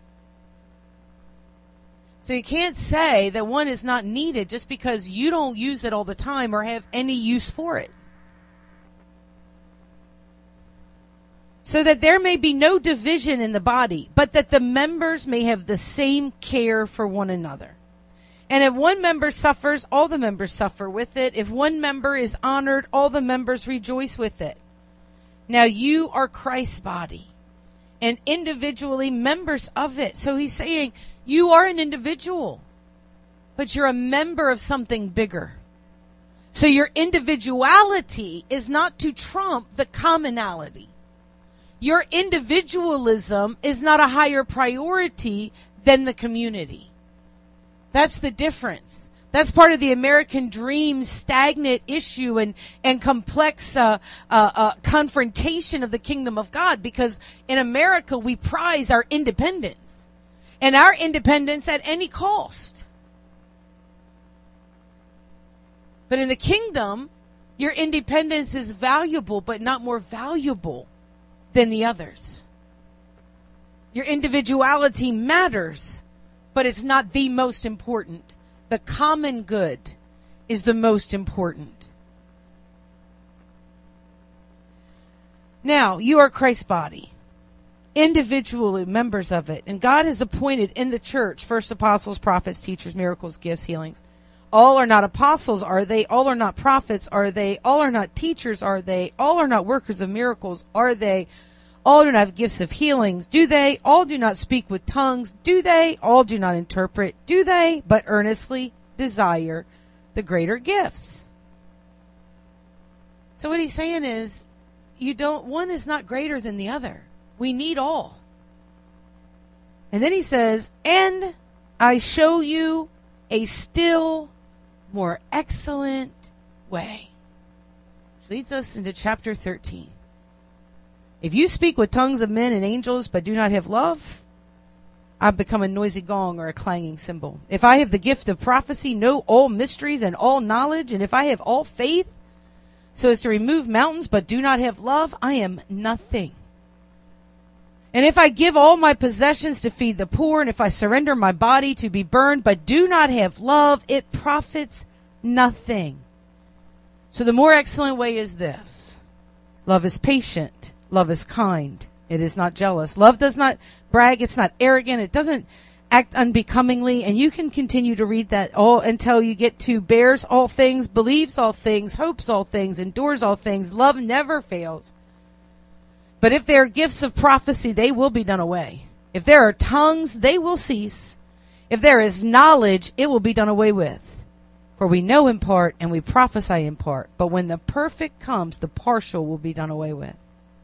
So you can't say that one is not needed just because you don't use it all the time or have any use for it. So that there may be no division in the body, but that the members may have the same care for one another. And if one member suffers, all the members suffer with it. If one member is honored, all the members rejoice with it. Now you are Christ's body, and individually members of it. So he's saying you are an individual, but you're a member of something bigger. So your individuality is not to trump the commonality. Your individualism is not a higher priority than the community. That's the difference. That's part of the American dream's stagnant issue and, and complex uh, uh, uh, confrontation of the kingdom of God. Because in America, we prize our independence. And our independence at any cost. But in the kingdom, your independence is valuable, but not more valuable than the others. Your individuality matters, but it's not the most important. The common good is the most important. Now, you are Christ's body, individually members of it, and God has appointed in the church first apostles, prophets, teachers, miracles, gifts, healings. All are not apostles, are they? All are not prophets, are they? All are not teachers, are they? All are not workers of miracles, are they? All do not have gifts of healings, do they? All do not speak with tongues, do they? All do not interpret, do they? But earnestly desire the greater gifts. So what he's saying is, you don't, one is not greater than the other. We need all. And then he says, and I show you a still more excellent way. Which leads us into chapter thirteen. If you speak with tongues of men and angels, but do not have love, I've become a noisy gong or a clanging cymbal. If I have the gift of prophecy, know all mysteries and all knowledge, and if I have all faith, so as to remove mountains, but do not have love, I am nothing. And if I give all my possessions to feed the poor, and if I surrender my body to be burned, but do not have love, it profits nothing. So the more excellent way is this. Love is patient. Love is kind. It is not jealous. Love does not brag. It's not arrogant. It doesn't act unbecomingly. And you can continue to read that all until you get to bears all things, believes all things, hopes all things, endures all things. Love never fails. But if there are gifts of prophecy, they will be done away. If there are tongues, they will cease. If there is knowledge, it will be done away with. For we know in part and we prophesy in part. But when the perfect comes, the partial will be done away with.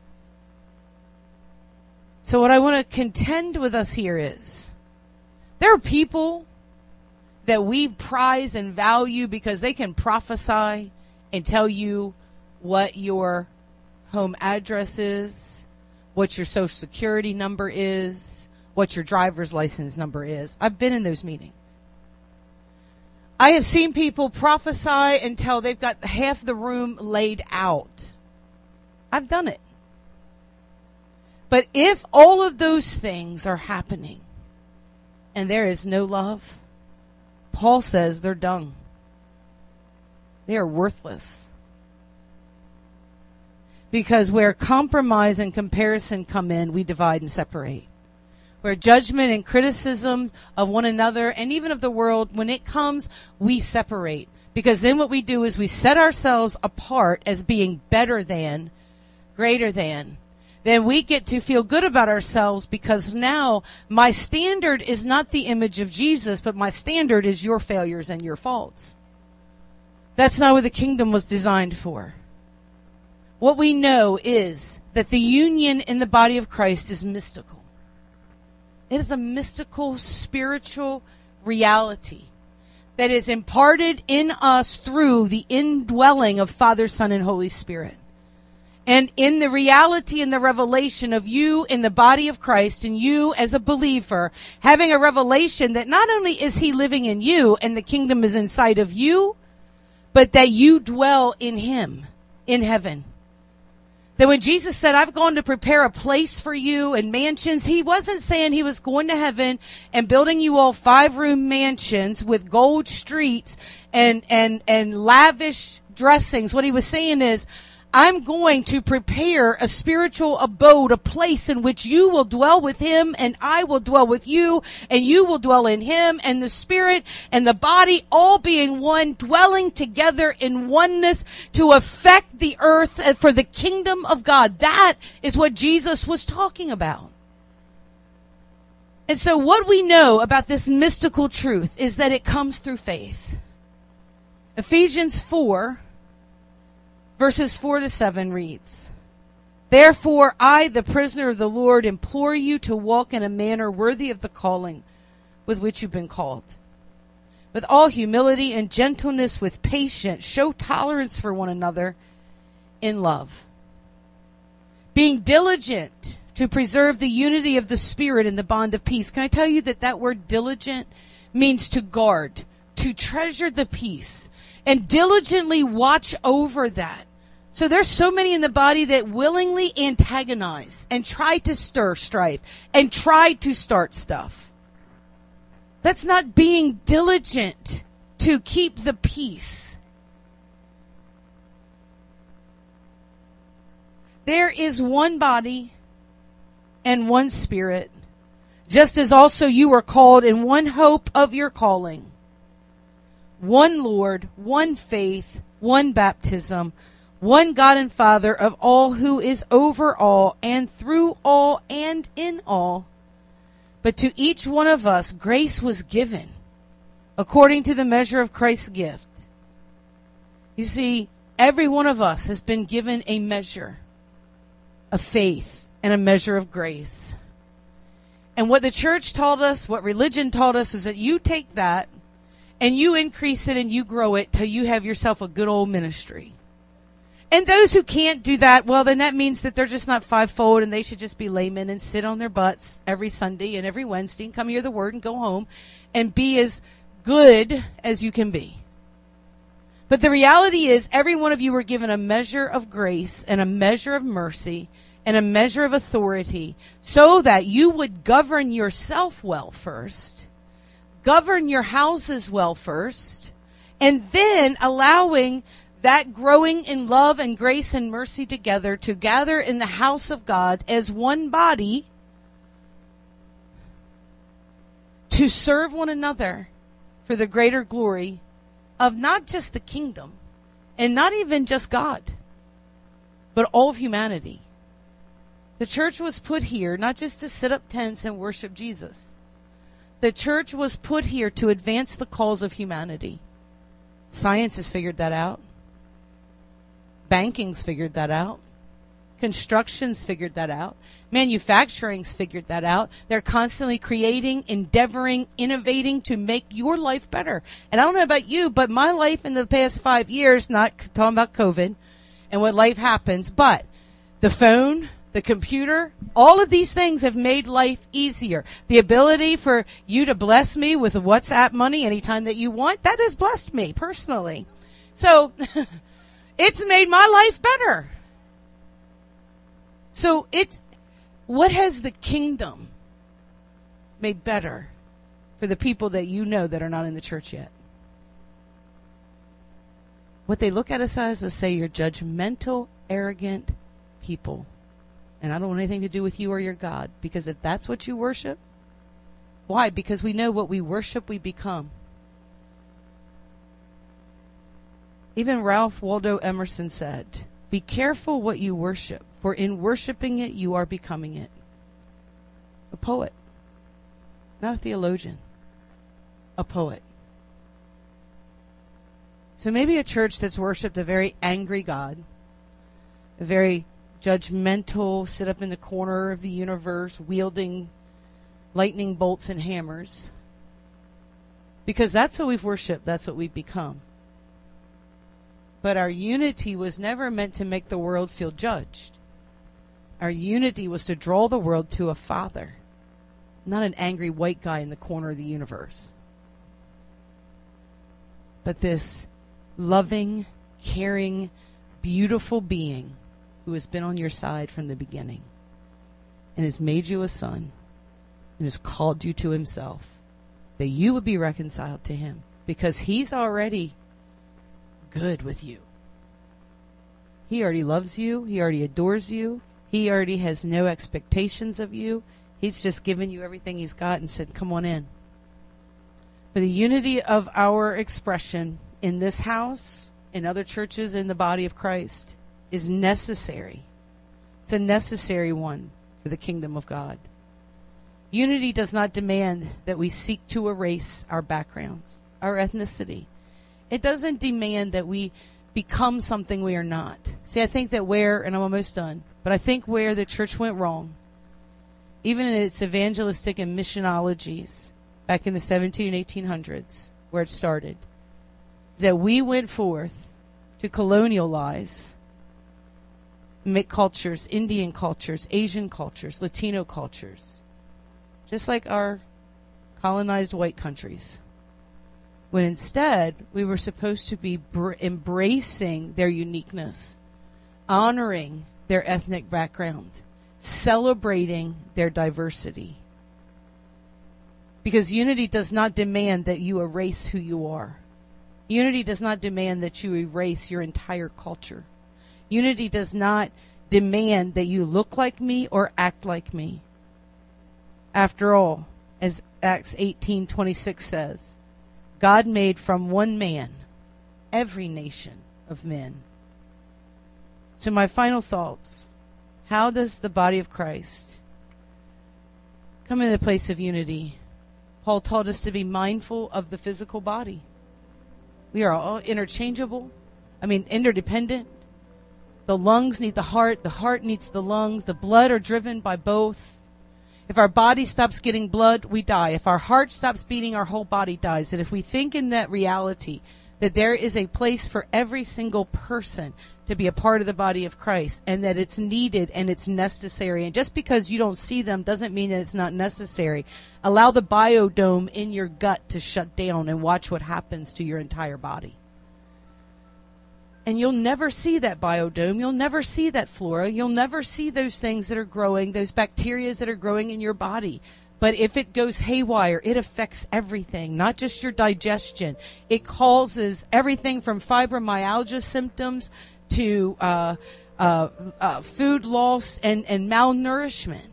So what I want to contend with us here is, there are people that we prize and value because they can prophesy and tell you what your home address is, what your social security number is, what your driver's license number is. I've been in those meetings. I have seen people prophesy until they've got half the room laid out. I've done it. But if all of those things are happening and there is no love, Paul says they're dung. They are worthless. Because where compromise and comparison come in, we divide and separate. Where judgment and criticism of one another and even of the world, when it comes, we separate. Because then what we do is we set ourselves apart as being better than, greater than. then we get to feel good about ourselves, because now my standard is not the image of Jesus, but my standard is your failures and your faults. That's not what the kingdom was designed for. What we know is that the union in the body of Christ is mystical. It is a mystical, spiritual reality that is imparted in us through the indwelling of Father, Son, and Holy Spirit. And in the reality and the revelation of you in the body of Christ, and you as a believer having a revelation that not only is he living in you and the kingdom is inside of you, but that you dwell in him in heaven. That when Jesus said, I've gone to prepare a place for you and mansions, he wasn't saying he was going to heaven and building you all five-room mansions with gold streets and, and, and lavish dressings. What he was saying is, I'm going to prepare a spiritual abode, a place in which you will dwell with him and I will dwell with you and you will dwell in him, and the spirit and the body all being one, dwelling together in oneness to affect the earth for the kingdom of God. That is what Jesus was talking about. And so what we know about this mystical truth is that it comes through faith. Ephesians four verses four to seven reads, Therefore I, the prisoner of the Lord, implore you to walk in a manner worthy of the calling with which you've been called. With all humility and gentleness, with patience, show tolerance for one another in love. Being diligent to preserve the unity of the Spirit in the bond of peace. Can I tell you that that word diligent means to guard, to treasure the peace, and diligently watch over that. So there's so many in the body that willingly antagonize and try to stir strife and try to start stuff. That's not being diligent to keep the peace. There is one body and one Spirit, just as also you were called in one hope of your calling. One Lord, one faith, one baptism, one God and Father of all, who is over all and through all and in all. But to each one of us grace was given according to the measure of Christ's gift. You see, every one of us has been given a measure of faith and a measure of grace. And what the church taught us, what religion taught us, is that you take that and you increase it and you grow it till you have yourself a good old ministry. And those who can't do that, well, then that means that they're just not fivefold and they should just be laymen and sit on their butts every Sunday and every Wednesday and come hear the word and go home and be as good as you can be. But the reality is, every one of you were given a measure of grace and a measure of mercy and a measure of authority so that you would govern yourself well first, govern your houses well first, and then allowing that growing in love and grace and mercy together to gather in the house of God as one body to serve one another for the greater glory of not just the kingdom and not even just God, but all of humanity. The church was put here not just to sit up tents and worship Jesus. The church was put here to advance the cause of humanity. Science has figured that out. Banking's figured that out. Construction's figured that out. Manufacturing's figured that out. They're constantly creating, endeavoring, innovating to make your life better. And I don't know about you, but my life in the past five years, not talking about COVID and what life happens, but the phone, the computer, all of these things have made life easier. The ability for you to bless me with WhatsApp money anytime that you want, that has blessed me personally. So it's made my life better. So it's, what has the kingdom made better for the people that you know that are not in the church yet? What they look at us as is say, you're judgmental, arrogant people. And I don't want anything to do with you or your God. Because if that's what you worship, why? Because we know what we worship, we become. Even Ralph Waldo Emerson said, be careful what you worship, for in worshiping it, you are becoming it. A poet, not a theologian, a poet. So maybe a church that's worshipped a very angry God, a very judgmental, sit up in the corner of the universe, wielding lightning bolts and hammers. Because that's what we've worshipped, that's what we've become. But our unity was never meant to make the world feel judged. Our unity was to draw the world to a Father, not an angry white guy in the corner of the universe. But this loving, caring, beautiful being who has been on your side from the beginning and has made you a son and has called you to himself, that you would be reconciled to him because he's already good with you. He already loves you. He already adores you. He already has no expectations of you. He's just given you everything he's got and said, come on in. For the unity of our expression in this house, in other churches, in the body of Christ, is necessary. It's a necessary one for the kingdom of God. Unity does not demand that we seek to erase our backgrounds, our ethnicity. It doesn't demand that we become something we are not. See, I think that where, and I'm almost done, but I think where the church went wrong, even in its evangelistic and missionologies back in the seventeen and eighteen hundreds, where it started, is that we went forth to colonialize, make cultures, Indian cultures, Asian cultures, Latino cultures, just like our colonized white countries. When instead, we were supposed to be br- embracing their uniqueness, honoring their ethnic background, celebrating their diversity. Because unity does not demand that you erase who you are. Unity does not demand that you erase your entire culture. Unity does not demand that you look like me or act like me. After all, as Acts eighteen twenty-six says, God made from one man every nation of men. So my final thoughts, how does the body of Christ come into the place of unity? Paul taught us to be mindful of the physical body. We are all interchangeable. I mean, interdependent. The lungs need the heart. The heart needs the lungs. The blood are driven by both. If our body stops getting blood, we die. If our heart stops beating, our whole body dies. And if we think in that reality, that there is a place for every single person to be a part of the body of Christ, and that it's needed and it's necessary. And just because you don't see them doesn't mean that it's not necessary. Allow the biodome in your gut to shut down and watch what happens to your entire body. And you'll never see that biodome. You'll never see that flora. You'll never see those things that are growing, those bacteria that are growing in your body. But if it goes haywire, it affects everything, not just your digestion. It causes everything from fibromyalgia symptoms to uh, uh, uh, food loss and, and malnourishment.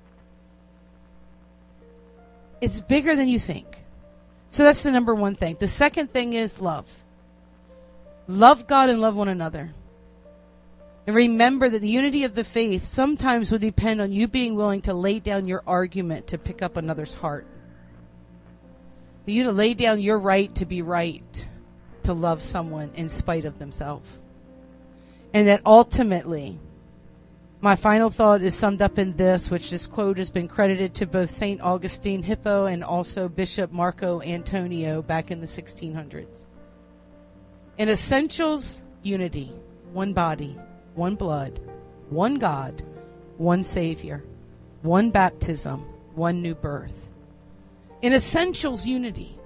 It's bigger than you think. So that's the number one thing. The second thing is love. Love God and love one another. And remember that the unity of the faith sometimes will depend on you being willing to lay down your argument to pick up another's heart. For you to lay down your right to be right, to love someone in spite of themselves. And that ultimately, my final thought is summed up in this, which this quote has been credited to both Saint Augustine Hippo and also Bishop Marco Antonio back in the sixteen hundreds. In essentials, unity, one body, one blood, one God, one Savior, one baptism, one new birth. In essentials, unity.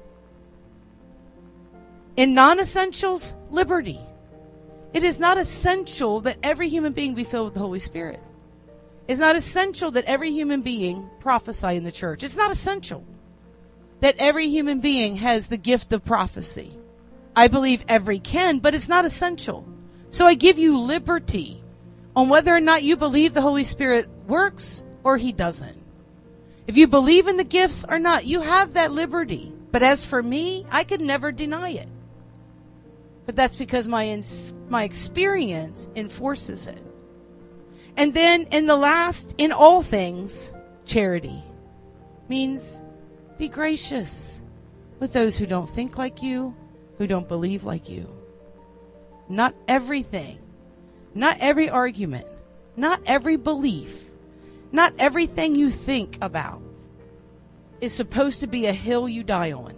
In non-essentials, liberty. It is not essential that every human being be filled with the Holy Spirit. It's not essential that every human being prophesy in the church. It's not essential that every human being has the gift of prophecy. I believe every can, but it's not essential. So I give you liberty on whether or not you believe the Holy Spirit works or he doesn't. If you believe in the gifts or not, you have that liberty. But as for me, I could never deny it. But that's because my ins- my experience enforces it. And then in the last, in all things, charity means be gracious with those who don't think like you, who don't believe like you. Not everything, not every argument, not every belief, not everything you think about is supposed to be a hill you die on.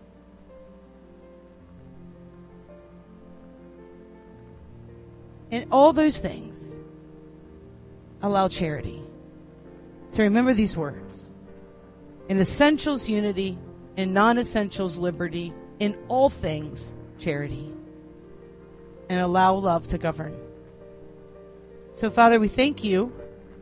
And all those things allow charity. So remember these words. In essentials, unity. In non-essentials, liberty. In all things, charity. And allow love to govern. So, Father, we thank you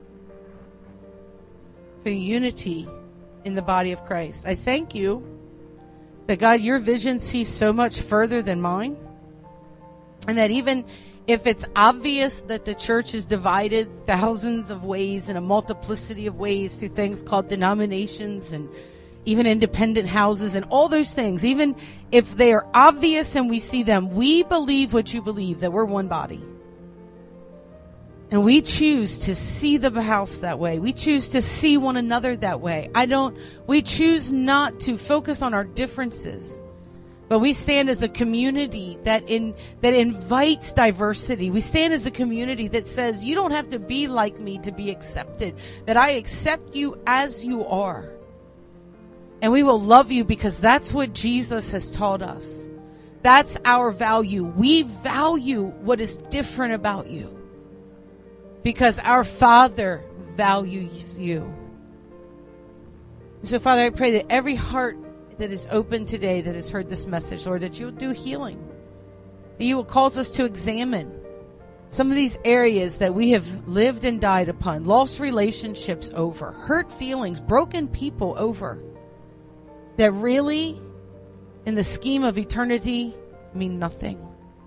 for unity in the body of Christ. I thank you that, God, your vision sees so much further than mine. And that even if it's obvious that the church is divided thousands of ways in a multiplicity of ways through things called denominations and even independent houses and all those things, even if they are obvious and we see them, we believe what you believe, that we're one body. And we choose to see the house that way. We choose to see one another that way. I don't, we choose not to focus on our differences, but we stand as a community that in, that invites diversity. We stand as a community that says, you don't have to be like me to be accepted, that I accept you as you are. And we will love you because that's what Jesus has taught us. That's our value. We value what is different about you because our Father values you. So, Father, I pray that every heart that is open today that has heard this message, Lord, that you will do healing. That you will cause us to examine some of these areas that we have lived and died upon, lost relationships over, hurt feelings, broken people over, that really, in the scheme of eternity, mean nothing.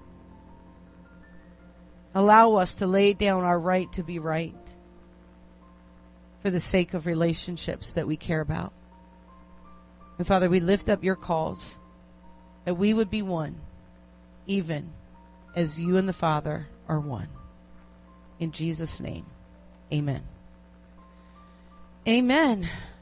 Allow us to lay down our right to be right for the sake of relationships that we care about. And Father, we lift up your cause that we would be one, even as you and the Father are one. In Jesus' name, amen. Amen.